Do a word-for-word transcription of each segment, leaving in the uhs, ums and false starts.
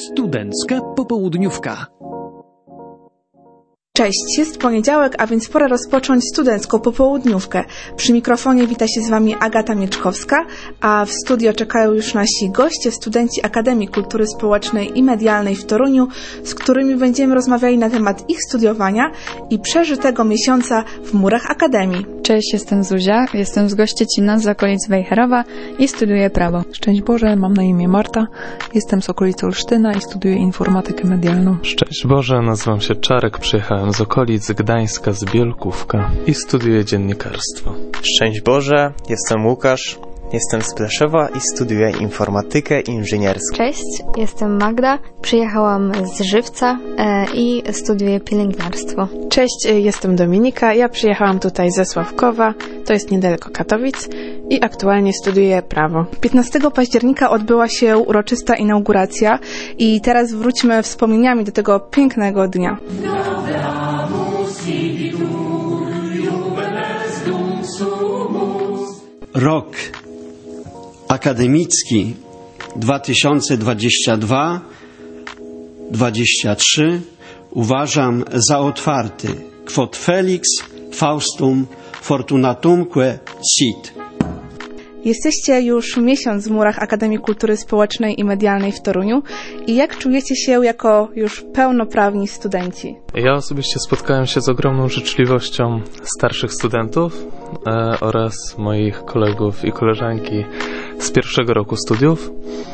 Studencka popołudniówka. Cześć, jest poniedziałek, a więc pora rozpocząć studencką popołudniówkę. Przy mikrofonie wita się z Wami Agata Mieczkowska, a w studio czekają już nasi goście, studenci Akademii Kultury Społecznej i Medialnej w Toruniu, z którymi będziemy rozmawiali na temat ich studiowania i przeżytego miesiąca w murach Akademii. Cześć, jestem Zuzia, jestem z Gościecina, z okolic Wejherowa i studiuję prawo. Szczęść Boże, mam na imię Marta, jestem z okolic Olsztyna i studiuję informatykę medialną. Szczęść Boże, nazywam się Czarek, przyjechałem z okolic Gdańska, z Bielkówka i studiuję dziennikarstwo. Szczęść Boże, jestem Łukasz, jestem z Pleszewa i studiuję informatykę inżynierską. Cześć, jestem Magda, przyjechałam z Żywca e, i studiuję pielęgniarstwo. Cześć, jestem Dominika, ja przyjechałam tutaj ze Sławkowa, to jest niedaleko Katowic i aktualnie studiuję prawo. piętnastego października odbyła się uroczysta inauguracja i teraz wróćmy wspomnieniami do tego pięknego dnia. Rok akademicki dwa tysiące dwudziesty drugi dwudziesty trzeci uważam za otwarty. Quod felix faustum fortunatumque sit. Jesteście już miesiąc w murach Akademii Kultury Społecznej i Medialnej w Toruniu i jak czujecie się jako już pełnoprawni studenci? Ja osobiście spotkałem się z ogromną życzliwością starszych studentów e, oraz moich kolegów i koleżanki z pierwszego roku studiów.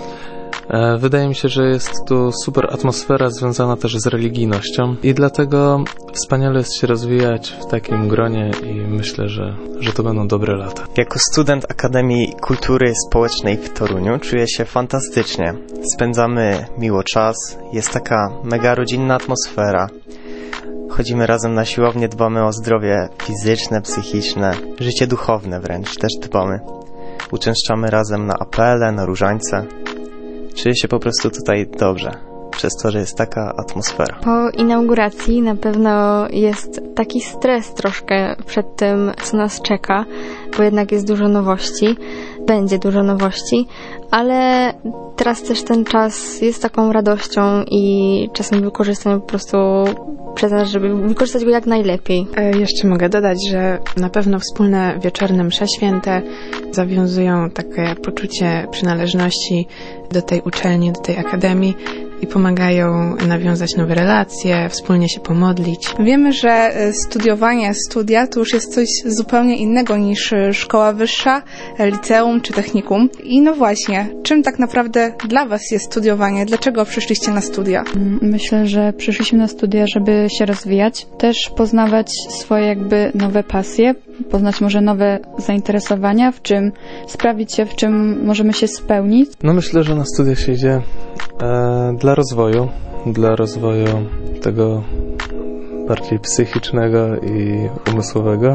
E, wydaje mi się, że jest tu super atmosfera związana też z religijnością i dlatego wspaniale jest się rozwijać w takim gronie i myślę, że, że to będą dobre lata. Jako student Akademii Kultury Społecznej w Toruniu czuję się fantastycznie. Spędzamy miło czas, jest taka mega rodzinna atmosfera. Chodzimy razem na siłownię, dbamy o zdrowie fizyczne, psychiczne, życie duchowne wręcz też dbamy. Uczęszczamy razem na apele, na różańce. Czuję się po prostu tutaj dobrze, przez to, że jest taka atmosfera. Po inauguracji na pewno jest taki stres troszkę przed tym, co nas czeka, bo jednak jest dużo nowości, będzie dużo nowości, ale teraz też ten czas jest taką radością i czasem wykorzystamy po prostu przez nas, żeby wykorzystać go jak najlepiej. E, jeszcze mogę dodać, że na pewno wspólne wieczorne msze święte zawiązują takie poczucie przynależności do tej uczelni, do tej akademii i pomagają nawiązać nowe relacje, wspólnie się pomodlić. Wiemy, że studiowanie, studia to już jest coś zupełnie innego niż szkoła wyższa, liceum czy technikum. I no właśnie, czym tak naprawdę dla Was jest studiowanie? Dlaczego przyszliście na studia? Myślę, że przyszliśmy na studia, żeby się rozwijać, też poznawać swoje jakby nowe pasje, poznać może nowe zainteresowania, w czym sprawić się, w czym możemy się spełnić. No myślę, że na studia się idzie e, dla rozwoju, dla rozwoju tego bardziej psychicznego i umysłowego.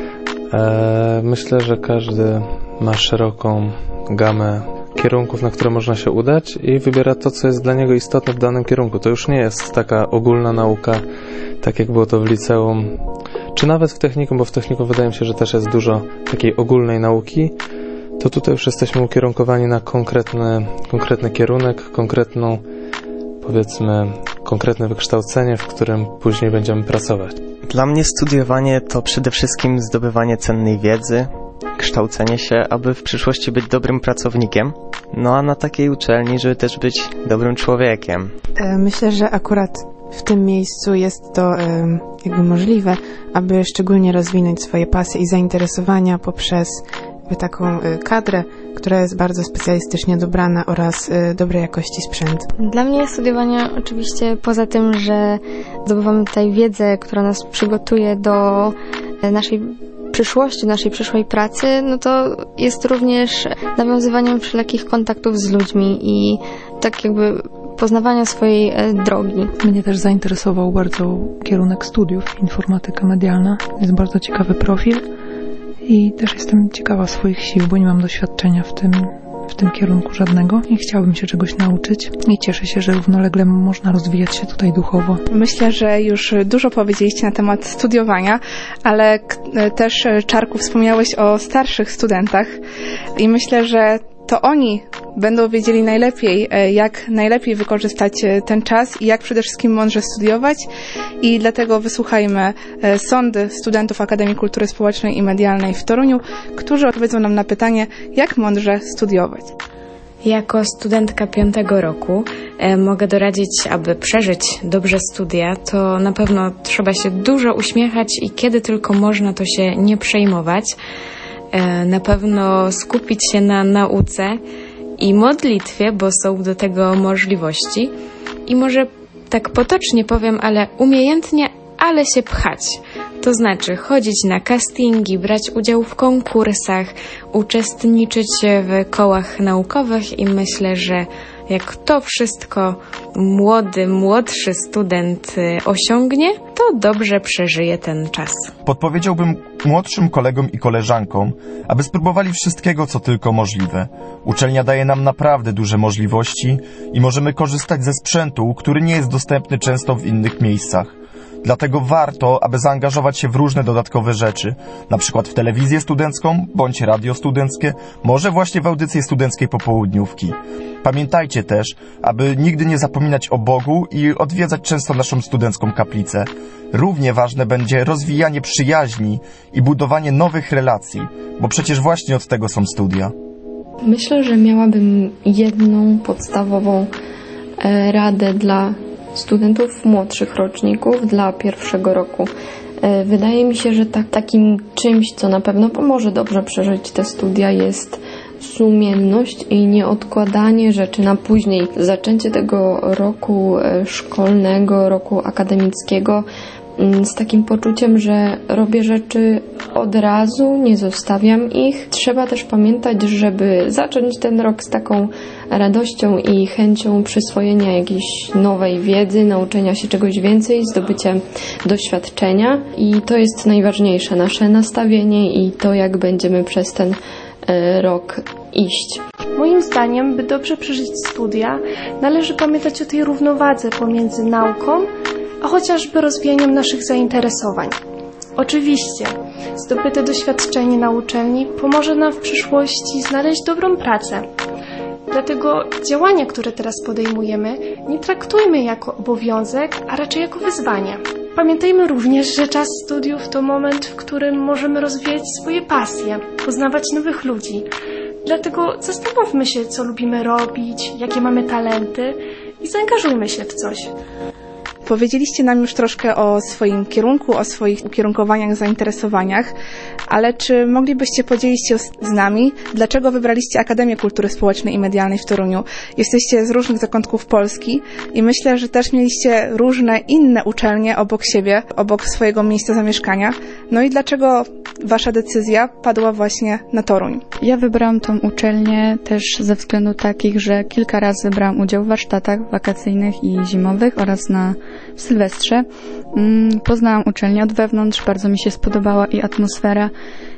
E, myślę, że każdy ma szeroką gamę kierunków, na które można się udać i wybiera to, co jest dla niego istotne w danym kierunku. To już nie jest taka ogólna nauka, tak jak było to w liceum, czy nawet w technikum, bo w technikum wydaje mi się, że też jest dużo takiej ogólnej nauki. To tutaj już jesteśmy ukierunkowani na konkretny, konkretny kierunek, konkretną, powiedzmy, konkretne wykształcenie, w którym później będziemy pracować. Dla mnie studiowanie to przede wszystkim zdobywanie cennej wiedzy, kształcenie się, aby w przyszłości być dobrym pracownikiem, no a na takiej uczelni, żeby też być dobrym człowiekiem. Myślę, że akurat w tym miejscu jest to jakby możliwe, aby szczególnie rozwinąć swoje pasje i zainteresowania poprzez taką kadrę, która jest bardzo specjalistycznie dobrana oraz dobrej jakości sprzęt. Dla mnie studiowanie oczywiście poza tym, że zdobywamy tutaj wiedzę, która nas przygotuje do naszej przyszłości, naszej przyszłej pracy, no to jest również nawiązywaniem wszelakich kontaktów z ludźmi i tak jakby poznawania swojej drogi. Mnie też zainteresował bardzo kierunek studiów, informatyka medialna. Jest bardzo ciekawy profil i też jestem ciekawa swoich sił, bo nie mam doświadczenia w tym, w tym kierunku żadnego i chciałabym się czegoś nauczyć i cieszę się, że równolegle można rozwijać się tutaj duchowo. Myślę, że już dużo powiedzieliście na temat studiowania, ale też, Czarku, wspomniałeś o starszych studentach i myślę, że to oni będą wiedzieli najlepiej, jak najlepiej wykorzystać ten czas i jak przede wszystkim mądrze studiować. I dlatego wysłuchajmy sądy studentów Akademii Kultury Społecznej i Medialnej w Toruniu, którzy odpowiedzą nam na pytanie, jak mądrze studiować. Jako studentka piątego roku e, mogę doradzić, aby przeżyć dobrze studia, to na pewno trzeba się dużo uśmiechać i kiedy tylko można, to się nie przejmować. E, na pewno skupić się na nauce i modlitwie, bo są do tego możliwości. I może tak potocznie powiem, ale umiejętnie, ale się pchać. To znaczy chodzić na castingi, brać udział w konkursach, uczestniczyć w kołach naukowych i myślę, że jak to wszystko młody, młodszy student osiągnie, to dobrze przeżyje ten czas. Podpowiedziałbym młodszym kolegom i koleżankom, aby spróbowali wszystkiego, co tylko możliwe. Uczelnia daje nam naprawdę duże możliwości i możemy korzystać ze sprzętu, który nie jest dostępny często w innych miejscach. Dlatego warto, aby zaangażować się w różne dodatkowe rzeczy, na przykład w telewizję studencką, bądź radio studenckie, może właśnie w audycję studenckiej popołudniówki. Pamiętajcie też, aby nigdy nie zapominać o Bogu i odwiedzać często naszą studencką kaplicę. Równie ważne będzie rozwijanie przyjaźni i budowanie nowych relacji, bo przecież właśnie od tego są studia. Myślę, że miałabym jedną podstawową e, radę dla studentów młodszych roczników, dla pierwszego roku. Wydaje mi się, że tak, takim czymś, co na pewno pomoże dobrze przeżyć te studia, jest sumienność i nieodkładanie rzeczy na później. Zaczęcie tego roku szkolnego, roku akademickiego z takim poczuciem, że robię rzeczy od razu, nie zostawiam ich. Trzeba też pamiętać, żeby zacząć ten rok z taką radością i chęcią przyswojenia jakiejś nowej wiedzy, nauczenia się czegoś więcej, zdobycia doświadczenia i to jest najważniejsze, nasze nastawienie i to, jak będziemy przez ten rok iść. Moim zdaniem, by dobrze przeżyć studia, należy pamiętać o tej równowadze pomiędzy nauką, a chociażby rozwijaniem naszych zainteresowań. Oczywiście, zdobyte doświadczenie na uczelni pomoże nam w przyszłości znaleźć dobrą pracę. Dlatego działania, które teraz podejmujemy, nie traktujmy jako obowiązek, a raczej jako wyzwanie. Pamiętajmy również, że czas studiów to moment, w którym możemy rozwijać swoje pasje, poznawać nowych ludzi. Dlatego zastanówmy się, co lubimy robić, jakie mamy talenty i zaangażujmy się w coś. Powiedzieliście nam już troszkę o swoim kierunku, o swoich ukierunkowaniach, zainteresowaniach, ale czy moglibyście podzielić się z nami, dlaczego wybraliście Akademię Kultury Społecznej i Medialnej w Toruniu? Jesteście z różnych zakątków Polski i myślę, że też mieliście różne inne uczelnie obok siebie, obok swojego miejsca zamieszkania. No i dlaczego wasza decyzja padła właśnie na Toruń? Ja wybrałam tą uczelnię też ze względu takich, że kilka razy brałam udział w warsztatach wakacyjnych i zimowych oraz na w Sylwestrze. Poznałam uczelnię od wewnątrz, bardzo mi się spodobała i atmosfera,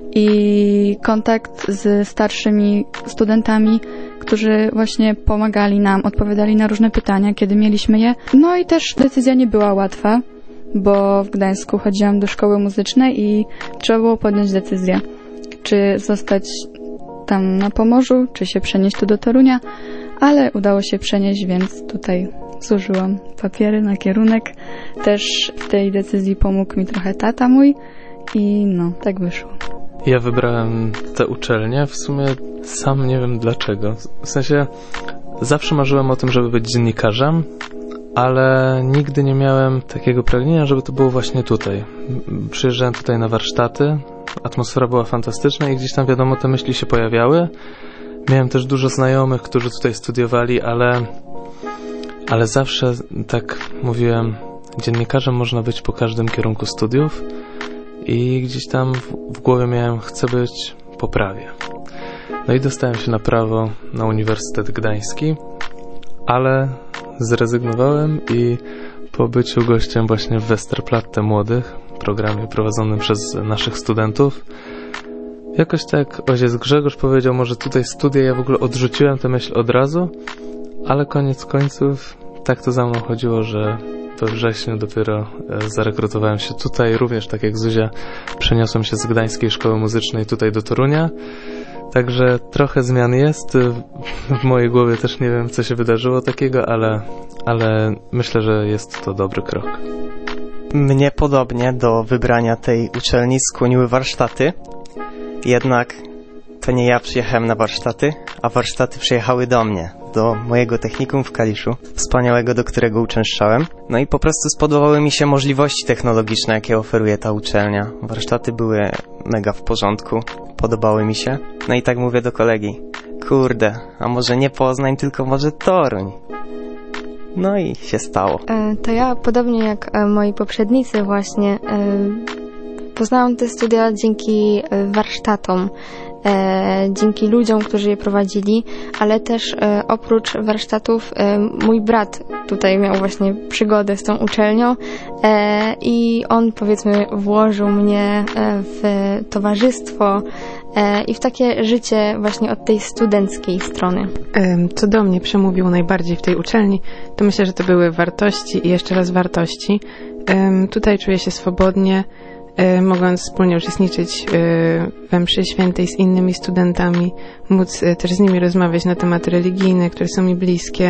i kontakt z starszymi studentami, którzy właśnie pomagali nam, odpowiadali na różne pytania, kiedy mieliśmy je. No i też decyzja nie była łatwa, bo w Gdańsku chodziłam do szkoły muzycznej i trzeba było podjąć decyzję, czy zostać tam na Pomorzu, czy się przenieść tu do Torunia, ale udało się przenieść, więc tutaj złożyłam papiery na kierunek. Też w tej decyzji pomógł mi trochę tata mój i no, tak wyszło. Ja wybrałem tę uczelnię, w sumie sam nie wiem dlaczego. W sensie zawsze marzyłem o tym, żeby być dziennikarzem, ale nigdy nie miałem takiego pragnienia, żeby to było właśnie tutaj. Przyjeżdżałem tutaj na warsztaty, atmosfera była fantastyczna i gdzieś tam wiadomo te myśli się pojawiały. Miałem też dużo znajomych, którzy tutaj studiowali, ale ale zawsze tak mówiłem, dziennikarzem można być po każdym kierunku studiów i gdzieś tam w, w głowie miałem, chcę być po prawie. No i dostałem się na prawo na Uniwersytet Gdański, ale zrezygnowałem i po byciu gościem właśnie w Westerplatte Młodych, programie prowadzonym przez naszych studentów, jakoś tak ojciec Grzegorz powiedział, może tutaj studia, ja w ogóle odrzuciłem tę myśl od razu, ale koniec końców tak to za mną chodziło, że we wrześniu dopiero zarekrutowałem się tutaj, również tak jak Zuzia przeniosłem się z Gdańskiej Szkoły Muzycznej tutaj do Torunia. Także trochę zmian jest. W mojej głowie też nie wiem, co się wydarzyło takiego, ale, ale myślę, że jest to dobry krok. Mnie podobnie do wybrania tej uczelni skłoniły warsztaty. Jednak to nie ja przyjechałem na warsztaty, a warsztaty przyjechały do mnie, do mojego technikum w Kaliszu, wspaniałego, do którego uczęszczałem. No i po prostu spodobały mi się możliwości technologiczne, jakie oferuje ta uczelnia. Warsztaty były mega w porządku, podobały mi się. No i tak mówię do kolegi, kurde, a może nie Poznań, tylko może Toruń. No i się stało. To ja, podobnie jak moi poprzednicy właśnie, poznałam te studia dzięki warsztatom, dzięki ludziom, którzy je prowadzili, ale też oprócz warsztatów mój brat tutaj miał właśnie przygodę z tą uczelnią i on, powiedzmy, włożył mnie w towarzystwo i w takie życie właśnie od tej studenckiej strony. Co do mnie przemówiło najbardziej w tej uczelni, to myślę, że to były wartości i jeszcze raz wartości. Tutaj czuję się swobodnie, mogąc wspólnie uczestniczyć we mszy świętej z innymi studentami, móc też z nimi rozmawiać na tematy religijne, które są mi bliskie.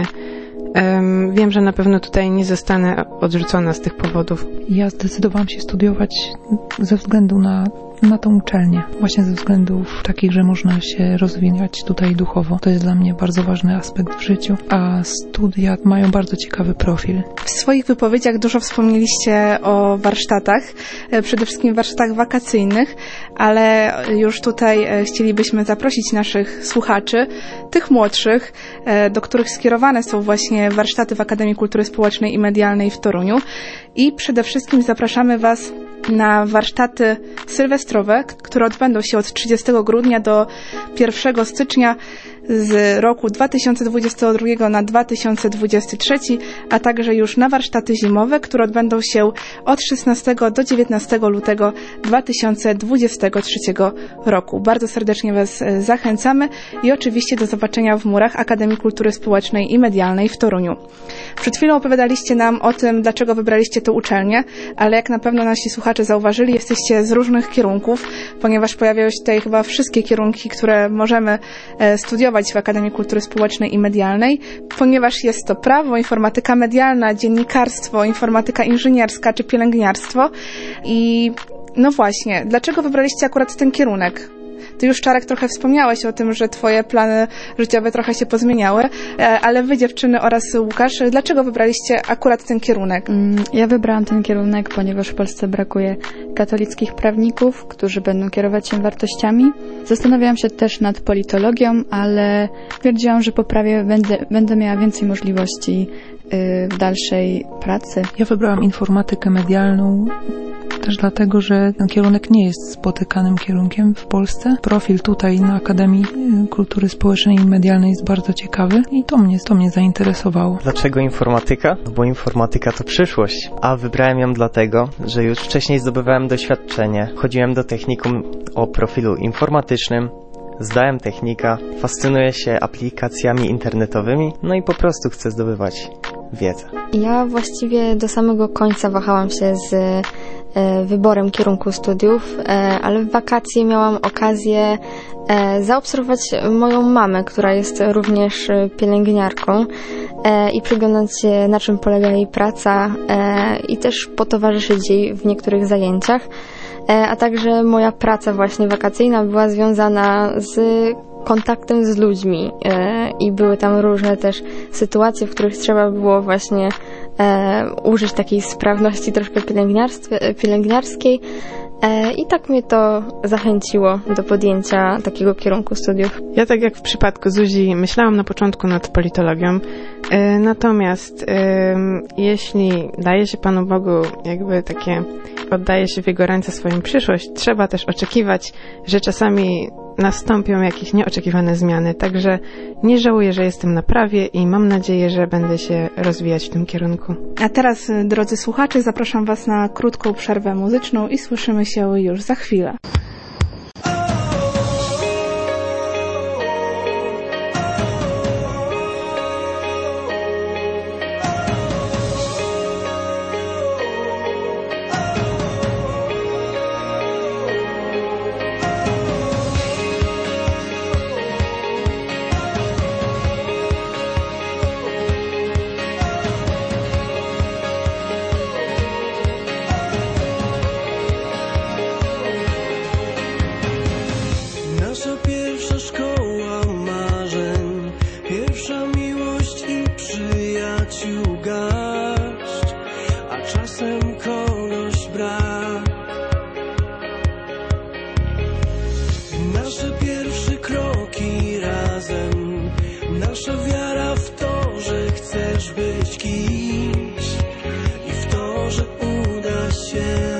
Wiem, że na pewno tutaj nie zostanę odrzucona z tych powodów. Ja zdecydowałam się studiować ze względu na, na tą uczelnię. Właśnie ze względów takich, że można się rozwijać tutaj duchowo. To jest dla mnie bardzo ważny aspekt w życiu. A studia mają bardzo ciekawy profil. W swoich wypowiedziach dużo wspomnieliście o warsztatach, przede wszystkim warsztatach wakacyjnych, ale już tutaj chcielibyśmy zaprosić naszych słuchaczy, tych młodszych, do których skierowane są właśnie warsztaty w Akademii Kultury Społecznej i Medialnej w Toruniu. I przede wszystkim zapraszamy Was na warsztaty sylwestrowe, które odbędą się od trzydziestego grudnia do pierwszego stycznia z roku dwa tysiące dwudziestego drugiego na dwa tysiące dwudziesty trzeci, a także już na warsztaty zimowe, które odbędą się od szesnastego do dziewiętnastego lutego dwa tysiące dwudziestego trzeciego roku. Bardzo serdecznie Was zachęcamy i oczywiście do zobaczenia w murach Akademii Kultury Społecznej i Medialnej w Toruniu. Przed chwilą opowiadaliście nam o tym, dlaczego wybraliście tę uczelnię, ale jak na pewno nasi słuchacze zauważyli, jesteście z różnych kierunków, ponieważ pojawiają się tutaj chyba wszystkie kierunki, które możemy studiować w Akademii Kultury Społecznej i Medialnej, ponieważ jest to prawo, informatyka medialna, dziennikarstwo, informatyka inżynierska czy pielęgniarstwo. I no właśnie, dlaczego wybraliście akurat ten kierunek? Ty już, Czarek, trochę wspomniałeś o tym, że twoje plany życiowe trochę się pozmieniały, ale wy, dziewczyny oraz Łukasz, dlaczego wybraliście akurat ten kierunek? Ja wybrałam ten kierunek, ponieważ w Polsce brakuje katolickich prawników, którzy będą kierować się wartościami. Zastanawiałam się też nad politologią, ale twierdziłam, że po prawie będę, będę miała więcej możliwości w dalszej pracy. Ja wybrałam informatykę medialną też dlatego, że ten kierunek nie jest spotykanym kierunkiem w Polsce. Profil tutaj na Akademii Kultury Społecznej i Medialnej jest bardzo ciekawy i to mnie, to mnie zainteresowało. Dlaczego informatyka? Bo informatyka to przyszłość, a wybrałem ją dlatego, że już wcześniej zdobywałem doświadczenie. Chodziłem do technikum o profilu informatycznym, zdałem technika, fascynuję się aplikacjami internetowymi, no i po prostu chcę zdobywać wiedzę. Ja właściwie do samego końca wahałam się z e, wyborem kierunku studiów, e, ale w wakacje miałam okazję e, zaobserwować moją mamę, która jest również pielęgniarką e, i przyglądać się, na czym polega jej praca e, i też potowarzyszyć jej w niektórych zajęciach. A także moja praca właśnie wakacyjna była związana z kontaktem z ludźmi i były tam różne też sytuacje, w których trzeba było właśnie użyć takiej sprawności troszkę pielęgniarskiej i tak mnie to zachęciło do podjęcia takiego kierunku studiów. Ja, tak jak w przypadku Zuzi, myślałam na początku nad politologią, natomiast jeśli daje się Panu Bogu jakby takie, oddaje się w Jego ręce swoją przyszłość, trzeba też oczekiwać, że czasami nastąpią jakieś nieoczekiwane zmiany, także nie żałuję, że jestem na prawie i mam nadzieję, że będę się rozwijać w tym kierunku. A teraz, drodzy słuchacze, zapraszam Was na krótką przerwę muzyczną i słyszymy się już za chwilę. gaść, a czasem kogoś brak. Nasze pierwsze kroki razem, nasza wiara w to, że chcesz być kimś i w to, że uda się.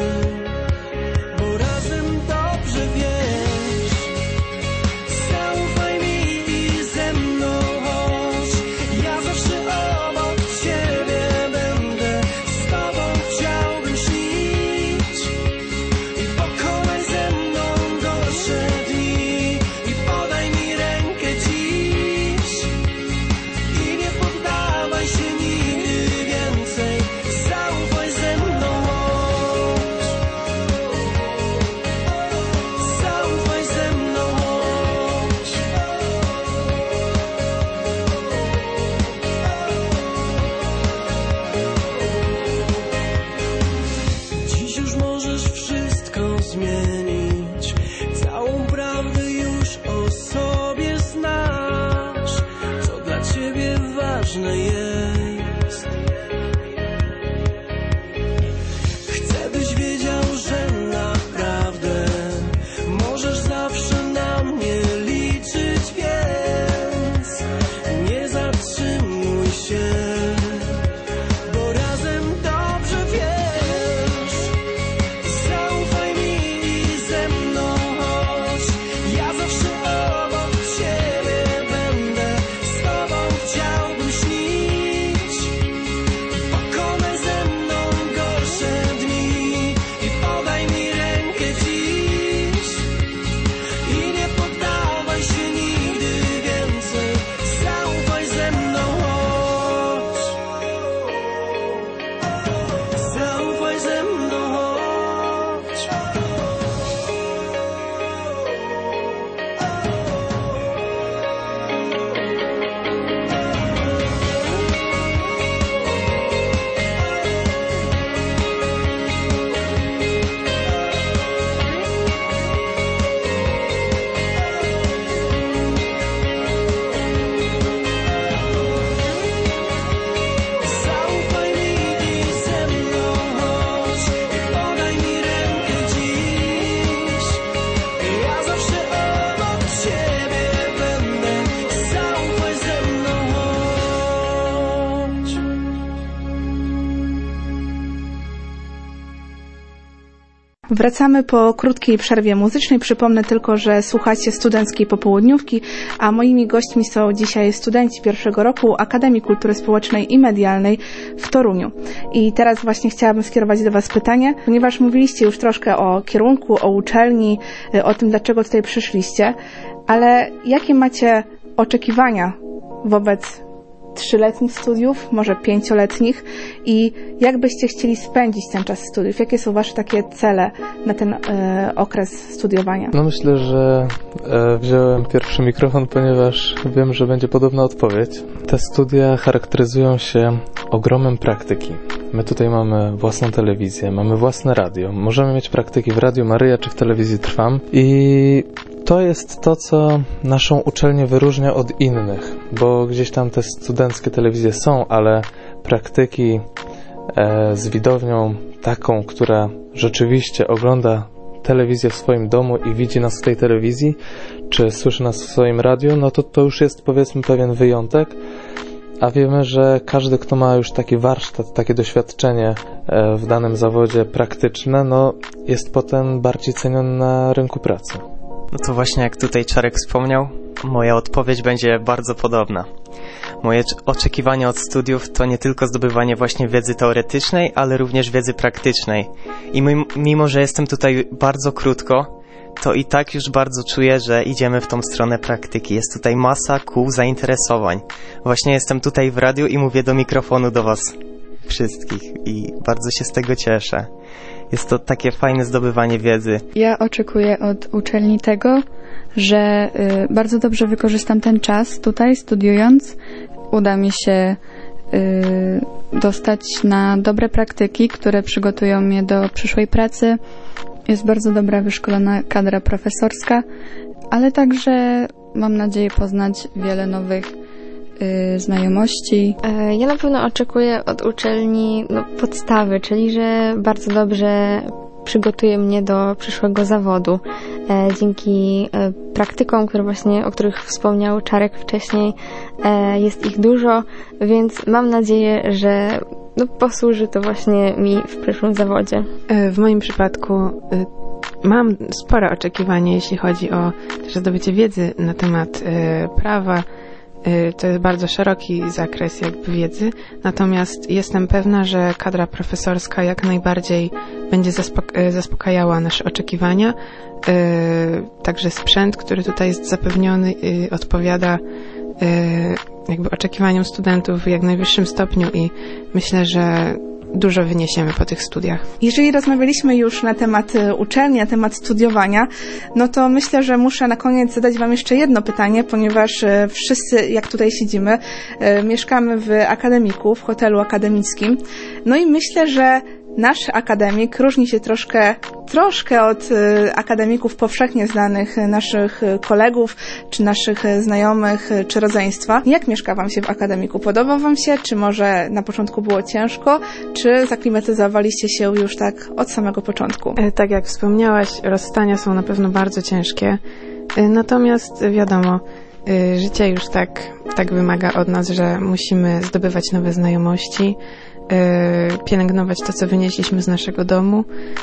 Wracamy po krótkiej przerwie muzycznej. Przypomnę tylko, że słuchacie studenckiej popołudniówki, a moimi gośćmi są dzisiaj studenci pierwszego roku Akademii Kultury Społecznej i Medialnej w Toruniu. I teraz właśnie chciałabym skierować do Was pytanie, ponieważ mówiliście już troszkę o kierunku, o uczelni, o tym, dlaczego tutaj przyszliście, ale jakie macie oczekiwania wobec trzyletnich studiów, może pięcioletnich i jak byście chcieli spędzić ten czas studiów? Jakie są Wasze takie cele na ten e, okres studiowania? No myślę, że e, wziąłem pierwszy mikrofon, ponieważ wiem, że będzie podobna odpowiedź. Te studia charakteryzują się ogromem praktyki. My tutaj mamy własną telewizję, mamy własne radio. Możemy mieć praktyki w Radiu Maryja czy w Telewizji Trwam i to jest to, co naszą uczelnię wyróżnia od innych, bo gdzieś tam te studenckie telewizje są, ale praktyki e, z widownią taką, która rzeczywiście ogląda telewizję w swoim domu i widzi nas w tej telewizji, czy słyszy nas w swoim radiu, no to to już jest, powiedzmy, pewien wyjątek. A wiemy, że każdy, kto ma już taki warsztat, takie doświadczenie w danym zawodzie praktyczne, no jest potem bardziej ceniony na rynku pracy. No to właśnie jak tutaj Czarek wspomniał, moja odpowiedź będzie bardzo podobna. Moje oczekiwania od studiów to nie tylko zdobywanie właśnie wiedzy teoretycznej, ale również wiedzy praktycznej. I mimo, że jestem tutaj bardzo krótko, to i tak już bardzo czuję, że idziemy w tą stronę praktyki. Jest tutaj masa kół zainteresowań. Właśnie jestem tutaj w radiu i mówię do mikrofonu do Was wszystkich i bardzo się z tego cieszę. Jest to takie fajne zdobywanie wiedzy. Ja oczekuję od uczelni tego, że y, bardzo dobrze wykorzystam ten czas tutaj studiując. Uda mi się y, dostać na dobre praktyki, które przygotują mnie do przyszłej pracy. Jest bardzo dobra wyszkolona kadra profesorska, ale także mam nadzieję poznać wiele nowych y, znajomości. Ja na pewno oczekuję od uczelni no, podstawy, czyli że bardzo dobrze przygotuje mnie do przyszłego zawodu. E, dzięki e, praktykom, które właśnie, o których wspomniał Czarek wcześniej, e, jest ich dużo, więc mam nadzieję, że no, posłuży to właśnie mi w przyszłym zawodzie. W moim przypadku y, mam spore oczekiwania, jeśli chodzi o też zdobycie wiedzy na temat y, prawa. Y, to jest bardzo szeroki zakres jakby wiedzy, natomiast jestem pewna, że kadra profesorska jak najbardziej będzie zaspok- zaspokajała nasze oczekiwania. Y, także sprzęt, który tutaj jest zapewniony, y, odpowiada y, jakby oczekiwaniom studentów w jak najwyższym stopniu i myślę, że dużo wyniesiemy po tych studiach. Jeżeli rozmawialiśmy już na temat uczelni, na temat studiowania, no to myślę, że muszę na koniec zadać Wam jeszcze jedno pytanie, ponieważ wszyscy, jak tutaj siedzimy, mieszkamy w akademiku, w hotelu akademickim. No i myślę, że nasz akademik różni się troszkę, troszkę od y, akademików powszechnie znanych naszych kolegów, czy naszych znajomych, czy rodzeństwa. Jak mieszka Wam się w akademiku? Podoba Wam się? Czy może na początku było ciężko? Czy zaklimatyzowaliście się już tak od samego początku? Tak jak wspomniałaś, rozstania są na pewno bardzo ciężkie. Natomiast wiadomo, życie już tak, tak wymaga od nas, że musimy zdobywać nowe znajomości, pielęgnować to, co wynieśliśmy z naszego domu.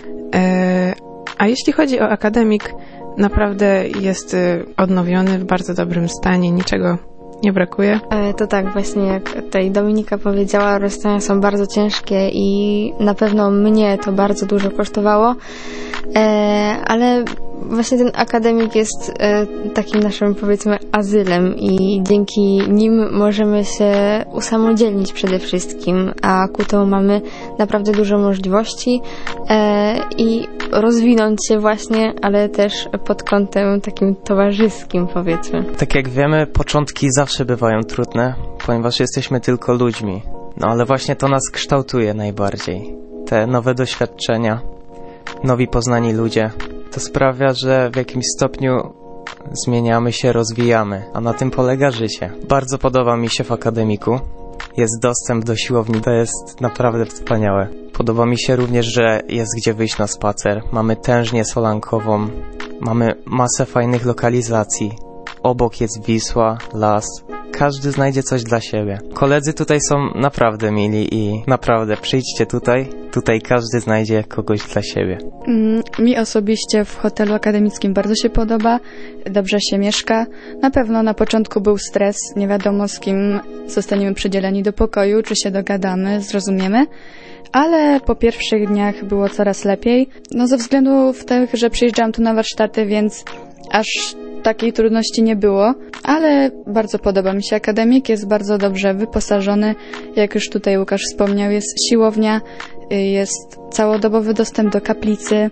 A jeśli chodzi o akademik, naprawdę jest odnowiony, w bardzo dobrym stanie, niczego nie brakuje. To tak, właśnie jak tutaj Dominika powiedziała, rozstania są bardzo ciężkie i na pewno mnie to bardzo dużo kosztowało, ale właśnie ten akademik jest takim naszym, powiedzmy, azylem i dzięki nim możemy się usamodzielnić przede wszystkim, a ku temu mamy naprawdę dużo możliwości i rozwinąć się właśnie, ale też pod kątem takim towarzyskim, powiedzmy. Tak jak wiemy, początki zawsze bywają trudne, ponieważ jesteśmy tylko ludźmi. No ale właśnie to nas kształtuje najbardziej. Te nowe doświadczenia, nowi poznani ludzie. To sprawia, że w jakimś stopniu zmieniamy się, rozwijamy, a na tym polega życie. Bardzo podoba mi się w akademiku. Jest dostęp do siłowni, to jest naprawdę wspaniałe. Podoba mi się również, że jest gdzie wyjść na spacer. Mamy tężnię solankową, mamy masę fajnych lokalizacji. Obok jest Wisła, las. Każdy znajdzie coś dla siebie. Koledzy tutaj są naprawdę mili i naprawdę przyjdźcie tutaj. Tutaj każdy znajdzie kogoś dla siebie. Mm, mi osobiście w hotelu akademickim bardzo się podoba. Dobrze się mieszka. Na pewno na początku był stres. Nie wiadomo, z kim zostaniemy przydzieleni do pokoju, czy się dogadamy, zrozumiemy. Ale po pierwszych dniach było coraz lepiej. No ze względów tych, że przyjeżdżałam tu na warsztaty, więc aż takiej trudności nie było, ale bardzo podoba mi się akademik, jest bardzo dobrze wyposażony, jak już tutaj Łukasz wspomniał, jest siłownia, jest całodobowy dostęp do kaplicy,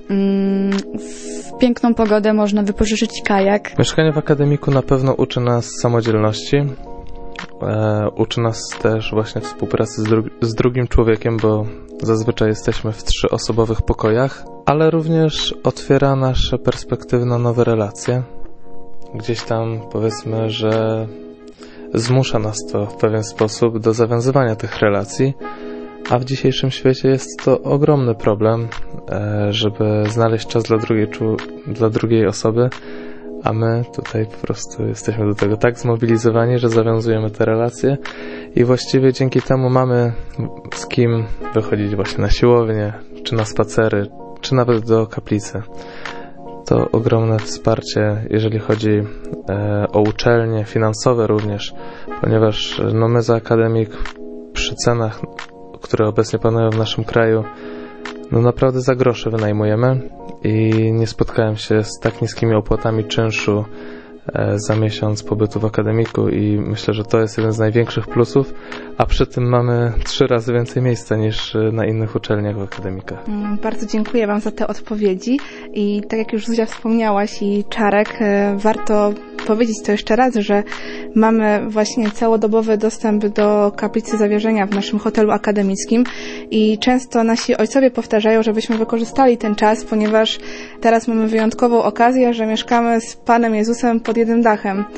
w piękną pogodę można wypożyczyć kajak. Mieszkanie w akademiku na pewno uczy nas samodzielności, e, uczy nas też właśnie współpracy z, dru- z drugim człowiekiem, bo zazwyczaj jesteśmy w trzyosobowych pokojach, ale również otwiera nasze perspektywy na nowe relacje. Gdzieś tam powiedzmy, że zmusza nas to w pewien sposób do zawiązywania tych relacji, a w dzisiejszym świecie jest to ogromny problem, żeby znaleźć czas dla drugiej, dla drugiej osoby, a my tutaj po prostu jesteśmy do tego tak zmobilizowani, że zawiązujemy te relacje i właściwie dzięki temu mamy z kim wychodzić właśnie na siłownię, czy na spacery, czy nawet do kaplicy. To ogromne wsparcie, jeżeli chodzi e, o uczelnie, finansowe również, ponieważ no my za akademik przy cenach, które obecnie panują w naszym kraju, no naprawdę za grosze wynajmujemy i nie spotkałem się z tak niskimi opłatami czynszu e, za miesiąc pobytu w akademiku i myślę, że to jest jeden z największych plusów, a przy tym mamy trzy razy więcej miejsca niż na innych uczelniach w akademikach. Bardzo dziękuję Wam za te odpowiedzi i tak jak już Zuzia wspomniałaś i Czarek, warto powiedzieć to jeszcze raz, że mamy właśnie całodobowy dostęp do kaplicy Zawierzenia w naszym hotelu akademickim i często nasi ojcowie powtarzają, żebyśmy wykorzystali ten czas, ponieważ teraz mamy wyjątkową okazję, że mieszkamy z Panem Jezusem pod jednym dachem.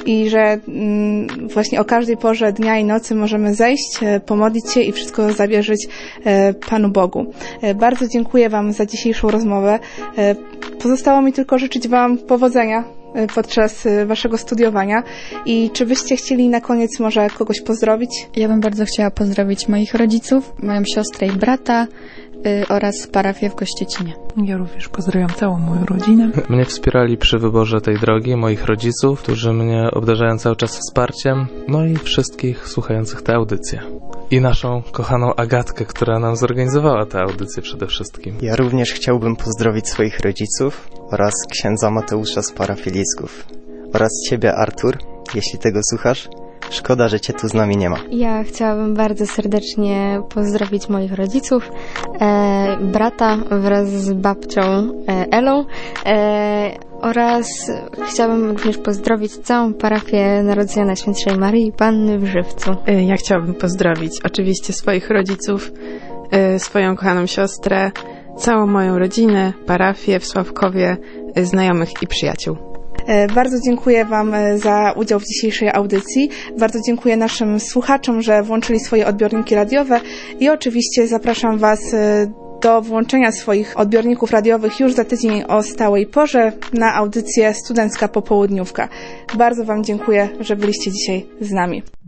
i że mm, właśnie o każdej porze dnia i nocy możemy zejść, pomodlić się i wszystko zawierzyć Panu Bogu. Bardzo dziękuję Wam za dzisiejszą rozmowę. Pozostało mi tylko życzyć Wam powodzenia podczas Waszego studiowania. I czy byście chcieli na koniec może kogoś pozdrowić? Ja bym bardzo chciała pozdrowić moich rodziców, moją siostrę i brata y, oraz parafię w Kościecinie. Ja również pozdrawiam całą moją rodzinę. Mnie wspierali przy wyborze tej drogi, moich rodziców, którzy mnie obdarzają cały czas wsparciem, no i wszystkich słuchających tę audycję. I naszą kochaną Agatkę, która nam zorganizowała tę audycję przede wszystkim. Ja również chciałbym pozdrowić swoich rodziców oraz księdza Mateusza z parafii Lisków. Oraz ciebie, Artur, jeśli tego słuchasz. Szkoda, że cię tu z nami nie ma. Ja chciałabym bardzo serdecznie pozdrowić moich rodziców, e, brata wraz z babcią e, Elą e, oraz chciałabym również pozdrowić całą parafię Narodzenia Najświętszej Maryi Panny w Żywcu. Ja chciałabym pozdrowić oczywiście swoich rodziców, swoją kochaną siostrę, całą moją rodzinę, parafię w Sławkowie, znajomych i przyjaciół. Bardzo dziękuję Wam za udział w dzisiejszej audycji. Bardzo dziękuję naszym słuchaczom, że włączyli swoje odbiorniki radiowe i oczywiście zapraszam Was do włączenia swoich odbiorników radiowych już za tydzień o stałej porze na audycję Studencka Popołudniówka. Bardzo Wam dziękuję, że byliście dzisiaj z nami.